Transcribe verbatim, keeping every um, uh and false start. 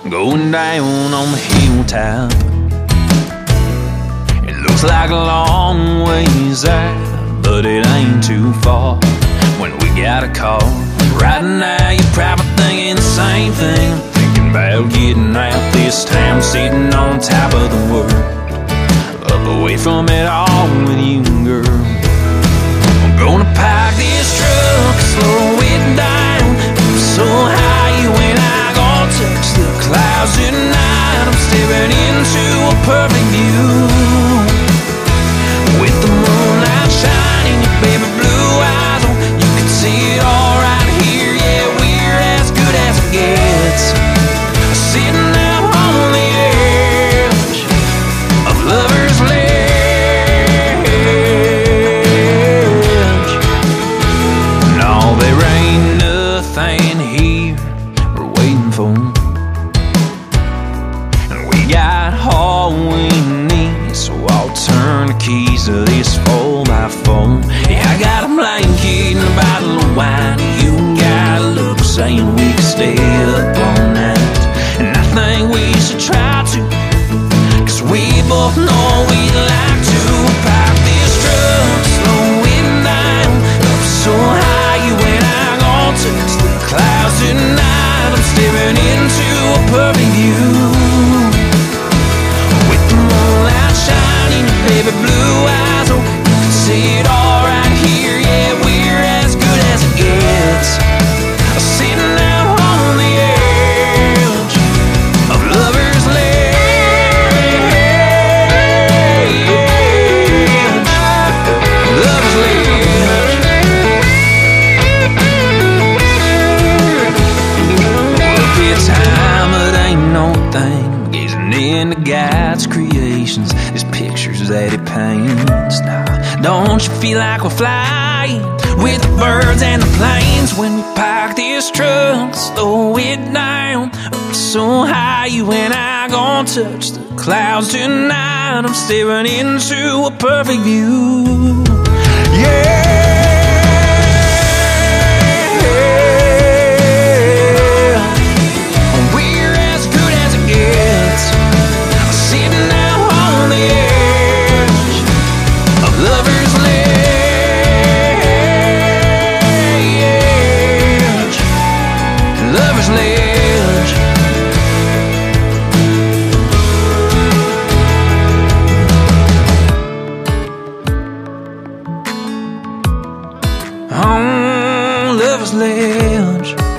going down on the hilltop. It looks like a long ways out, but it ain't too far. When we got a call, right now you're probably thinking the same thing. Thinking about getting out this time, sitting on top of the world, up away from it all with you, girl. I'm gonna park this truck, slow it down, so high you and I gonna touch the clouds tonight. I'm staring into a perfect view, with the moonlight shining, your baby blue eyes on. You can see it all right here, yeah, we're as good as it gets. Sitting out on the edge of Lover's Ledge. No, there ain't nothing here we're waiting for, and we got all we need, so I'll turn the keys to this four by four. Yeah, I got a blanket and a bottle of wine. You got a look saying we can stay up all night, and I think we should try to, cause we both know we'd like to. Park this truck, slow it down, up so high you and I gon' touch the clouds tonight. I'm staring into a perfect view, with the moonlight shining, your baby blue eyes. Oh, you can see it all right here, yeah, we're as good as it gets. Sitting out on the edge of Lover's Ledge. Lover's Ledge. Look, it's time, it ain't no thing, gazing into God's creations, his pictures that he paints. Now, don't you feel like we're flying with the birds and the planes when we park this truck, slow it down, up so high you and I gon' touch the clouds tonight. I'm staring into a perfect view, yeah. We're as good as it gets, sitting out on the edge of Lover's Ledge. Lover's Ledge. On Lover's Ledge.